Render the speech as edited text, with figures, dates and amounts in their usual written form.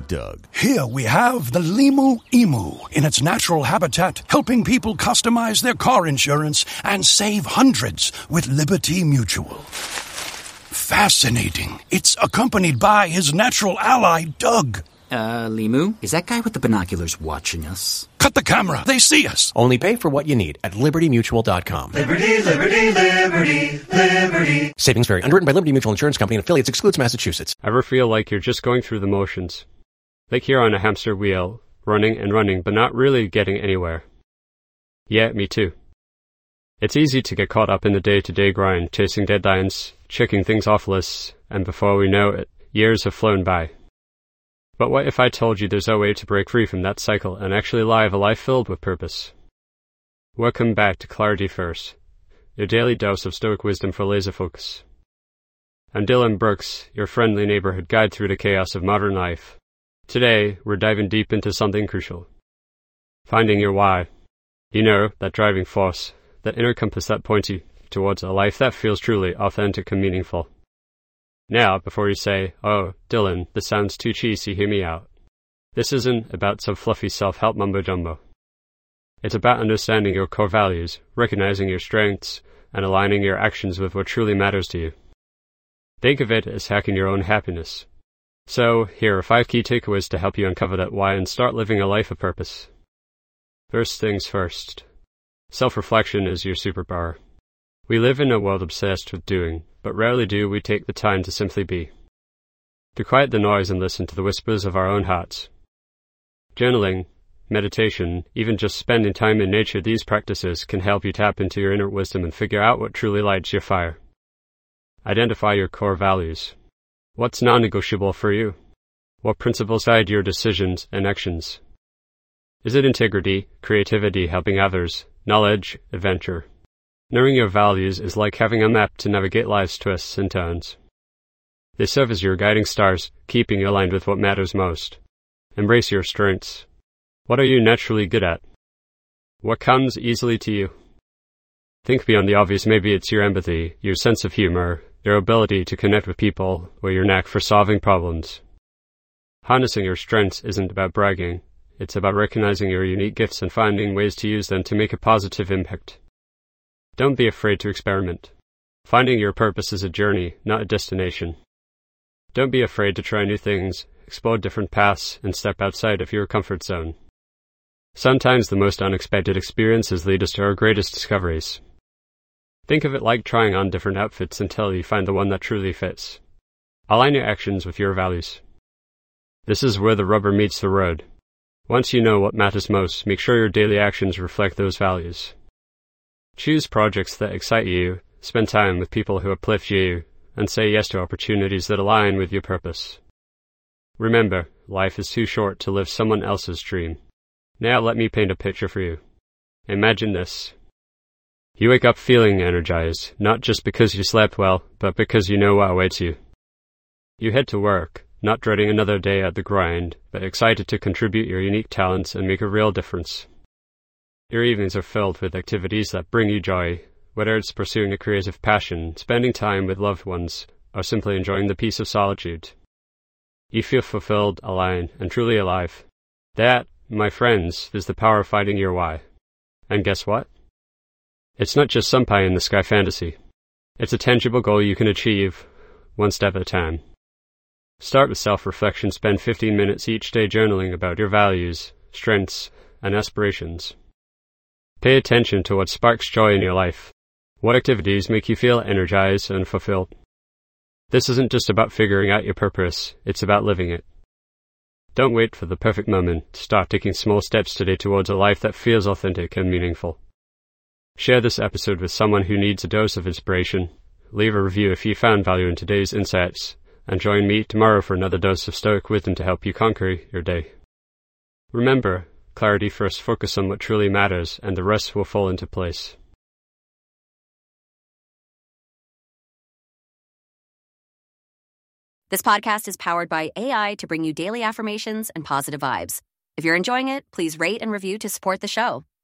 Doug. Here we have the Limu Emu in its natural habitat, helping people customize their car insurance and save hundreds with Liberty Mutual. Fascinating. It's accompanied by his natural ally, Doug. Limu, is that guy with the binoculars watching us? Cut the camera. They see us. Only pay for what you need at LibertyMutual.com. Liberty, liberty, liberty, liberty. Savings vary. Underwritten by Liberty Mutual Insurance Company and affiliates. Excludes Massachusetts. Ever feel like you're just going through the motions? Like you're on a hamster wheel, running and running, but not really getting anywhere? Yeah, me too. It's easy to get caught up in the day-to-day grind, chasing deadlines, checking things off lists, and before we know it, years have flown by. But what if I told you there's a way to break free from that cycle and actually live a life filled with purpose? Welcome back to Clarity First, your daily dose of stoic wisdom for laser focus. I'm Dylan Brooks, your friendly neighborhood guide through the chaos of modern life. Today, we're diving deep into something crucial. Finding your why. You know, that driving force, that inner compass that points you towards a life that feels truly authentic and meaningful. Now, before you say, "Oh, Dylan, this sounds too cheesy, hear me out." This isn't about some fluffy self-help mumbo-jumbo. It's about understanding your core values, recognizing your strengths, and aligning your actions with what truly matters to you. Think of it as hacking your own happiness. So, here are 5 key takeaways to help you uncover that why and start living a life of purpose. First things first. Self-reflection is your superpower. We live in a world obsessed with doing, but rarely do we take the time to simply be. To quiet the noise and listen to the whispers of our own hearts. Journaling, meditation, even just spending time in nature, these practices can help you tap into your inner wisdom and figure out what truly lights your fire. Identify your core values. What's non-negotiable for you? What principles guide your decisions and actions? Is it integrity, creativity, helping others, knowledge, adventure? Knowing your values is like having a map to navigate life's twists and turns. They serve as your guiding stars, keeping you aligned with what matters most. Embrace your strengths. What are you naturally good at? What comes easily to you? Think beyond the obvious. Maybe it's your empathy, your sense of humor, your ability to connect with people, or your knack for solving problems. Harnessing your strengths isn't about bragging. It's about recognizing your unique gifts and finding ways to use them to make a positive impact. Don't be afraid to experiment. Finding your purpose is a journey, not a destination. Don't be afraid to try new things, explore different paths, and step outside of your comfort zone. Sometimes the most unexpected experiences lead us to our greatest discoveries. Think of it like trying on different outfits until you find the one that truly fits. Align your actions with your values. This is where the rubber meets the road. Once you know what matters most, make sure your daily actions reflect those values. Choose projects that excite you, spend time with people who uplift you, and say yes to opportunities that align with your purpose. Remember, life is too short to live someone else's dream. Now let me paint a picture for you. Imagine this. You wake up feeling energized, not just because you slept well, but because you know what awaits you. You head to work, not dreading another day at the grind, but excited to contribute your unique talents and make a real difference. Your evenings are filled with activities that bring you joy, whether it's pursuing a creative passion, spending time with loved ones, or simply enjoying the peace of solitude. You feel fulfilled, aligned, and truly alive. That, my friends, is the power of finding your why. And guess what? It's not just some pie-in-the-sky fantasy. It's a tangible goal you can achieve, one step at a time. Start with self-reflection. Spend 15 minutes each day journaling about your values, strengths, and aspirations. Pay attention to what sparks joy in your life. What activities make you feel energized and fulfilled? This isn't just about figuring out your purpose, it's about living it. Don't wait for the perfect moment. Start taking small steps today towards a life that feels authentic and meaningful. Share this episode with someone who needs a dose of inspiration. Leave a review if you found value in today's insights, and join me tomorrow for another dose of stoic wisdom to help you conquer your day. Remember, clarity first. Focus on what truly matters, and the rest will fall into place. This podcast is powered by AI to bring you daily affirmations and positive vibes. If you're enjoying it, please rate and review to support the show.